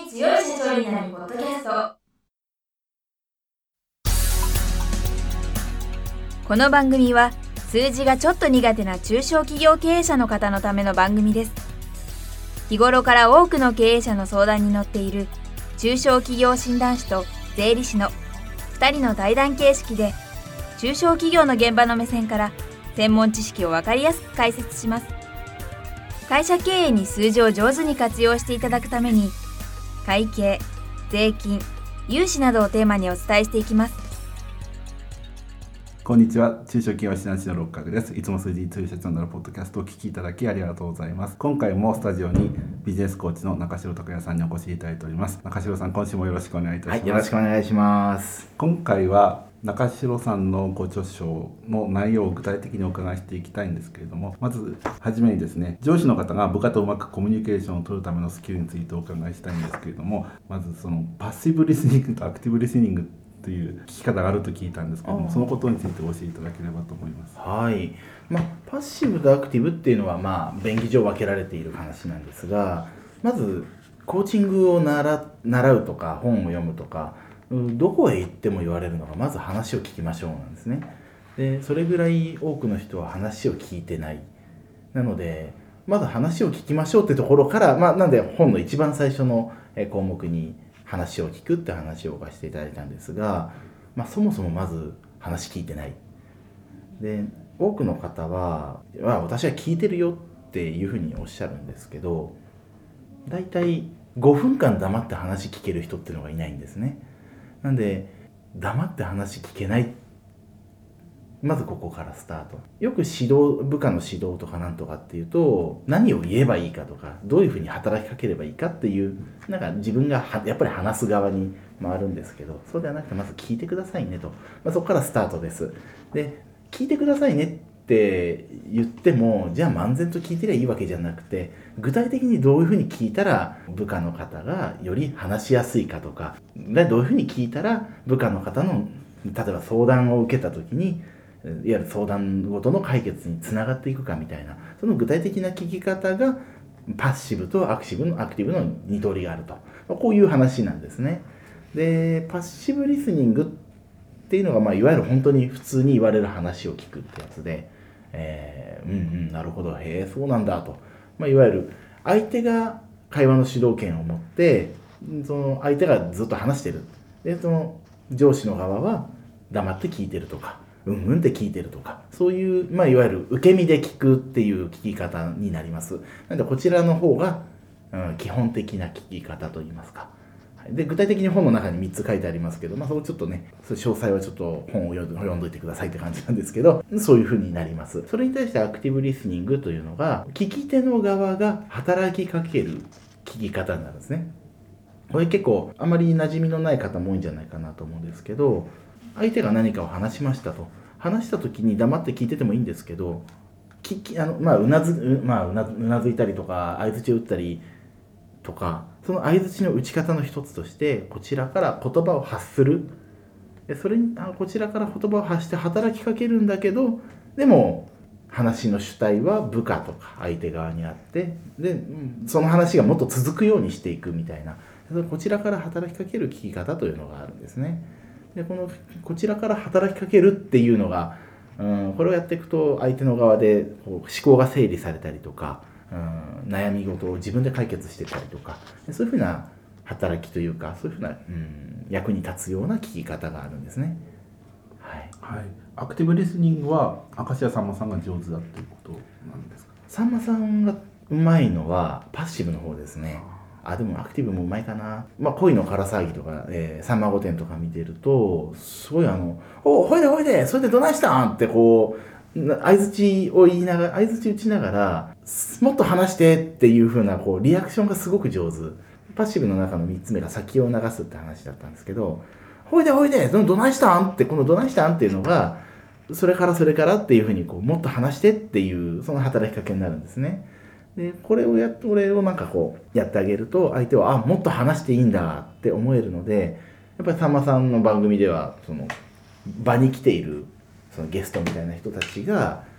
強い社長になるポッドキャスト。この番組は数字がちょっと苦手な中小企業経営者の方のための番組です。日頃から多くの経営者の相談に乗っている中小企業診断士と税理士の2人の対談形式で、中小企業の現場の目線から専門知識を分かりやすく解説します。会社経営に数字を上手に活用していただくために、会計、税金、融資などをテーマにお伝えしていきます。 こんにちは。中小企業診断士の六角です。いつも数字に強い社長になるポッドキャストをお聞きいただきありがとうございます。今回もスタジオにビジネスコーチの中城拓也さんにお越しいただいております。中城さん、今週もよろしくお願いいたします。 はい、よろしくお願いします。 今回は中城さんのご著書の内容を具体的にお伺いしていきたいんですけれども、まずはじめにですね、上司の方が部下とうまくコミュニケーションを取るためのスキルについてお伺いしたいんですけれども、まずそのパッシブリスニングとアクティブリスニングという聞き方があると聞いたんですけども、そのことについて教えていただければと思います。 はい、パッシブとアクティブっていうのは便宜上分けられている話なんですが、まずコーチングを習うとか本を読むとか、どこへ行っても言われるのが、まず話を聞きましょうなんですね。でそれぐらい多くの人は話を聞いてない。なのでまず話を聞きましょうってところから、なんで本の一番最初の項目に話を聞くって話をしていただいたんですが、そもそもまず話聞いてない。で多くの方は私は聞いてるよっていうふうにおっしゃるんですけど、だいたい5分間黙って話聞ける人っていうのがいないんですね。なんで黙って話聞けない、まずここからスタート。よく部下の指導とかなんとかっていうと、何を言えばいいかとか、どういうふうに働きかければいいかっていう、自分がやっぱり話す側に回るんですけど、そうではなくて、まず聞いてくださいねと、そこからスタートです。で聞いてくださいねって言っても、じゃあ漫然と聞いてりゃいいわけじゃなくて、具体的にどういうふうに聞いたら部下の方がより話しやすいかとか、どういうふうに聞いたら部下の方の例えば相談を受けた時に、いわゆる相談ごとの解決につながっていくかみたいな、その具体的な聞き方がパッシブとアクティブの二通りがあると、こういう話なんですね。でパッシブリスニングっていうのが、いわゆる本当に普通に言われる話を聞くってやつで、なるほど、へえそうなんだと、いわゆる相手が会話の主導権を持って、その相手がずっと話してる。でその上司の側は黙って聞いてるとか、って聞いてるとか、そういう、いわゆる受け身で聞くっていう聞き方になります。なのでこちらの方が、基本的な聞き方といいますか。で具体的に本の中に3つ書いてありますけど、それちょっとね、詳細はちょっと本を読んどいてくださいって感じなんですけど、そういう風になります。それに対してアクティブリスニングというのが、聞き手の側が働きかける聞き方になるんですね。これ結構あまり馴染みのない方も多いんじゃないかなと思うんですけど、相手が何かを話しましたと。話した時に黙って聞いててもいいんですけど、うなずいたりとか相槌を打ったりとか、その相槌の打ち方の一つとして、こちらから言葉を発する。それにこちらから言葉を発して働きかけるんだけど、でも話の主体は部下とか相手側にあって、でその話がもっと続くようにしていくみたいな、こちらから働きかける聞き方というのがあるんですね。でこちらから働きかけるっていうのが、これをやっていくと相手の側で思考が整理されたりとか、悩み事を自分で解決してたりとか、そういうふうな働きというか、そういうふうな、役に立つような聞き方があるんですね。 はい。アクティブリスニングは明石家さんまさんが上手だっていうことなんですか？ さんまさんがうまいのはパッシブの方ですね。でもアクティブもうまいかな。恋のから騒ぎとか、さんま御殿とか見てると、すごいほいでほいで、それでどないしたんって相槌打ちながら、もっと話してっていう風なリアクションがすごく上手。パッシブの中の3つ目が先を流すって話だったんですけど、ほいでほいで、どないしたんって、このどないしたんっていうのが、それからっていう風にもっと話してっていう、その働きかけになるんですね。でこれをやってあげると、相手はもっと話していいんだって思えるので、やっぱりさんまさんの番組ではその場に来ているそのゲストみたいな人たちが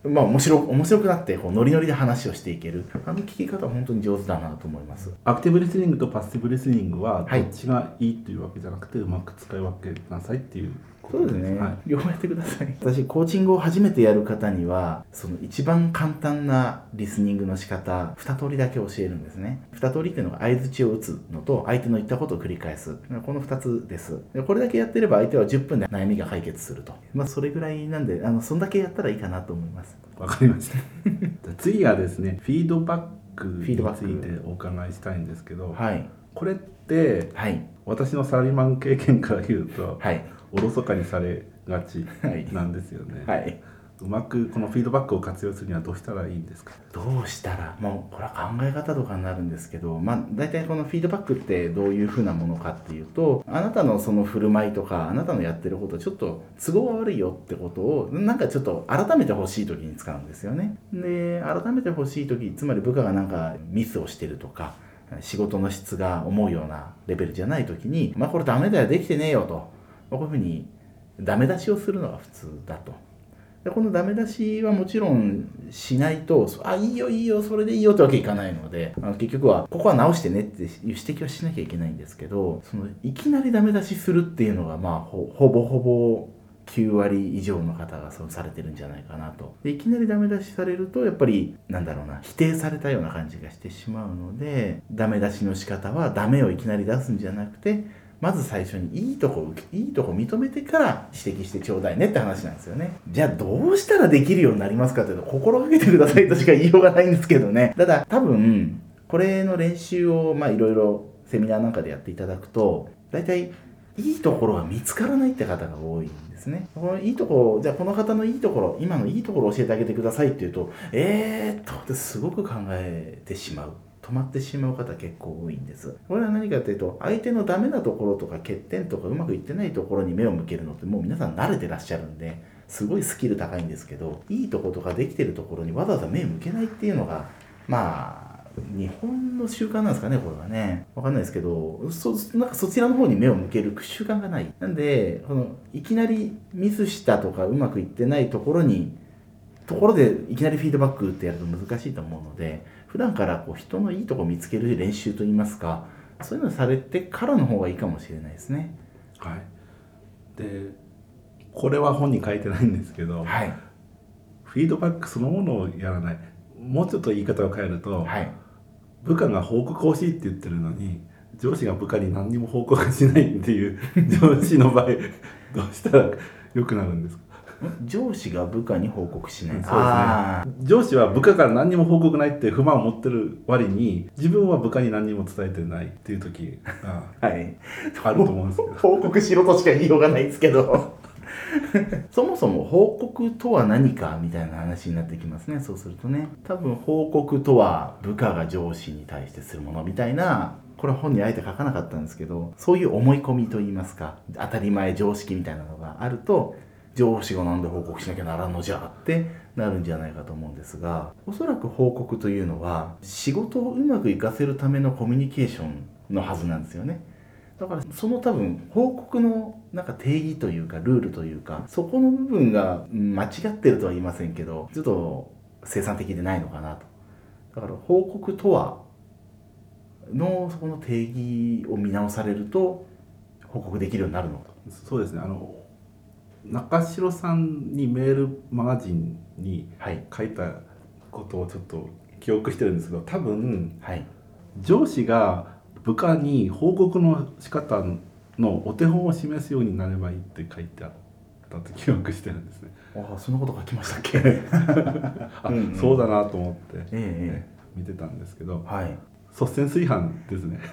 面白くなってこうノリノリで話をしていける、聞き方は本当に上手だなと思います。 アクティブリスニングとパッシブリスニングははいどっちがいいというわけじゃなくて、うまく使い分けなさいっていうことそうですね、 はい、 両方やってください。私コーチングを初めてやる方にはその一番簡単なリスニングの仕方2通りだけ教えるんですね。2通りっていうのが相槌を打つのと相手の言ったことを繰り返す、この2つです。でこれだけやってれば相手は10分で悩みが解決すると、それぐらいなんでそんだけやったらいいかなと思います。 わかりました次はですね、フィードバックについてお伺いしたいんですけど、 はい、 これってはい私のサラリーマン経験から言うと、 はい、 おろそかにされがちなんですよね、 はい、 うまくこのフィードバックを活用するにはどうしたらいいんですか？ どうしたら、もうこれは考え方とかになるんですけど、大体このフィードバックってどういうふうなものかっていうと、あなたのその振る舞いとかあなたのやってることちょっと都合が悪いよってことをなんかちょっと改めてほしい時に使うんですよね。で改めてほしい時、つまり部下がなんかミスをしてるとか仕事の質が思うようなレベルじゃない時に、これダメだよ、できてねえよと、こういうふうにダメ出しをするのが普通だと。でこのダメ出しはもちろんしないと、いいよいいよそれでいいよってわけいかないので、結局はここは直してねっていう指摘はしなきゃいけないんですけど、そのいきなりダメ出しするっていうのがほぼほぼ9割以上の方がそうされてるんじゃないかなと。でいきなりダメ出しされるとやっぱり否定されたような感じがしてしまうので、ダメ出しの仕方はダメをいきなり出すんじゃなくて、まず最初にいいとこ認めてから指摘してちょうだいねって話なんですよね。じゃあどうしたらできるようになりますかというと、心がけてくださいとしか言いようがないんですけどね。ただ多分これの練習をいろいろセミナーなんかでやっていただくと、大体いいところが見つからないって方が多いんですね。このいいところ、じゃあこの方のいいところ、今のいいところを教えてあげてくださいっていうと、ってすごく考えてしまう。止まってしまう方結構多いんです。これは何かというと、相手のダメなところとか欠点とかうまくいってないところに目を向けるのってもう皆さん慣れてらっしゃるんで、すごいスキル高いんですけど、いいところとかできてるところにわざわざ目を向けないっていうのが日本の習慣なんですかね、これはね。わかんないですけど、なんかそちらの方に目を向ける習慣がない。なんで、いきなりミスしたとかうまくいってないところでいきなりフィードバックってやると難しいと思うので、普段から人のいいとこ見つける練習といいますか、そういうのされてからの方がいいかもしれないですね。 はい。で、これは本に書いてないんですけど、 はい、 フィードバックそのものをやらない。もうちょっと言い方を変えると、 はい、 部下が報告欲しいって言ってるのに上司が部下に何にも報告しないっていう上司の場合どうしたら良くなるんですか？ 上司が部下に報告しない。 そうですね。上司は部下から何にも報告ないって不満を持ってる割に、自分は部下に何にも伝えてないっていう時があると思うんですけど報告しろとしか言いようがないですけどそもそも報告とは何かみたいな話になってきますね。そうするとね、多分報告とは部下が上司に対してするものみたいな、これは本にあえて書かなかったんですけど、そういう思い込みといいますか、当たり前常識みたいなのがあると、上司がなんで報告しなきゃならんのじゃってなるんじゃないかと思うんですが、おそらく報告というのは仕事をうまくいかせるためのコミュニケーションのはずなんですよね。だからその多分報告のなんか定義というかルールというか、そこの部分が間違ってるとは言いませんけど、ちょっと生産的でないのかなと。だから報告とはのそこの定義を見直されると報告できるようになるのと。 そうですね。中城さんにメールマガジンに書いたことをちょっと記憶してるんですけど、多分、 はい、 上司が部下に報告の仕方のお手本を示すようになればいいって書いてあったと記憶してるんですね。 そんなこと書きましたっけそうだなと思って、見てたんですけど、 はい、 率先垂範ですね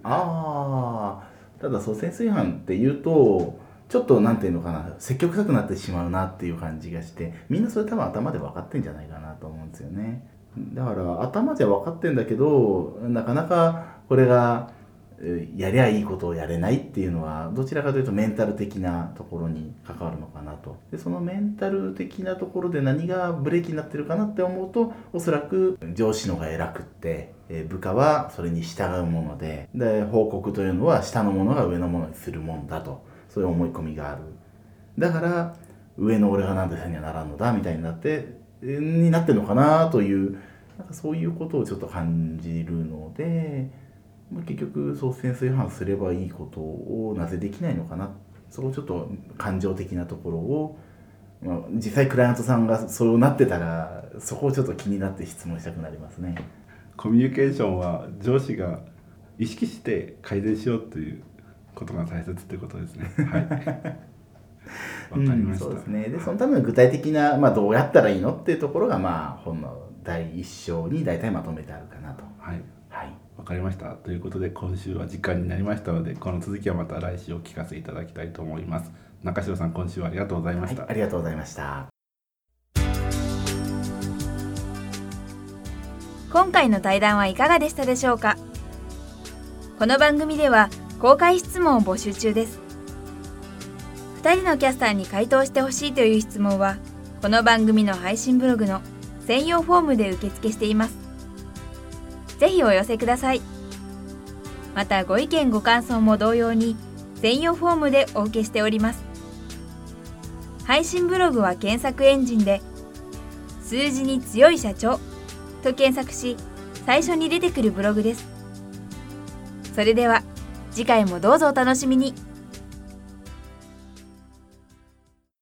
ただ率先垂範っていうとちょっとなんていうのかな、積極臭くなってしまうなっていう感じがして、みんなそれ多分頭で分かってんじゃないかなと思うんですよね。だから頭じゃ分かってんだけど、なかなかこれがやりゃいいことをやれないっていうのは、どちらかというとメンタル的なところに関わるのかなと。でそのメンタル的なところで何がブレーキになってるかなって思うと、おそらく上司のが偉くって部下はそれに従うもので、報告というのは下の者が上の者にするもんだと、そういう思い込みがある。だから上の俺がなんでせにはならんのだみたいになって、 になってるのかなという、なんかそういうことをちょっと感じるので、結局戦争違反すればいいことをなぜできないのかな、そこをちょっと感情的なところを、実際クライアントさんがそうなってたらそこをちょっと気になって質問したくなりますね。 コミュニケーションは上司が意識して改善しようということが大切ということですね。はい。わかりました。 そうですね。でそのための具体的な、どうやったらいいのっていうところが、本の第一章に大体まとめてあるかなと。 はい。 はい。 わかりました。ということで今週は時間になりましたので、この続きはまた来週お聞かせいただきたいと思います。中城さん、今週はありがとうございました。 ありがとうございました。 今回の対談はいかがでしたでしょうか。この番組では公開質問を募集中です。2人のキャスターに回答してほしいという質問は、この番組の配信ブログの専用フォームで受付しています。ぜひお寄せください。またご意見ご感想も同様に専用フォームでお受けしております。配信ブログは検索エンジンで数字に強い社長と検索し、最初に出てくるブログです。それでは次回もどうぞお楽しみに。